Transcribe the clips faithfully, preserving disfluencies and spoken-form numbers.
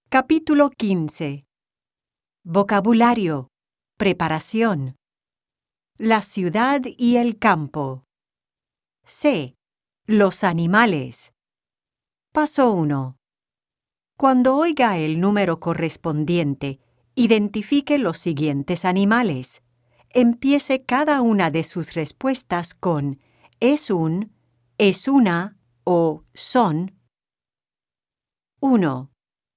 Capítulo quince. Vocabulario. Preparación. La ciudad y el campo. C. Los animales. Paso uno. Cuando oiga el número correspondiente, identifique los siguientes animales. Empiece cada una de sus respuestas con es un, es una o son. uno.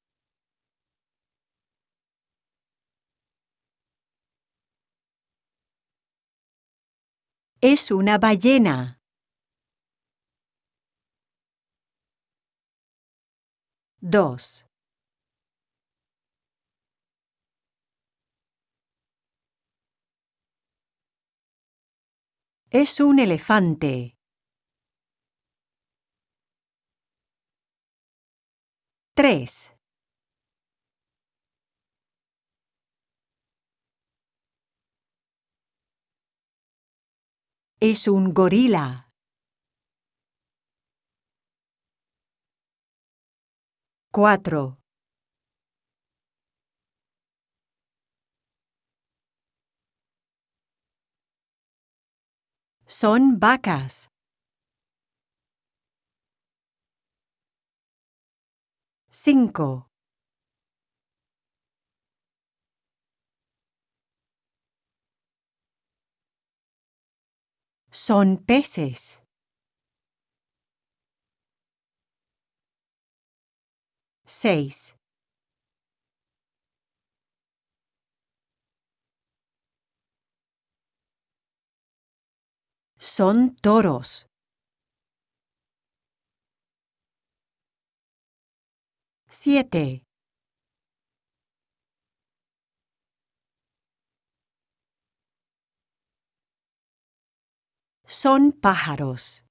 Es una ballena. dos. Es un elefante. tres. Es un gorila. cuatro. Son vacas. cinco. Son peces. seis. Son toros. siete. Son pájaros.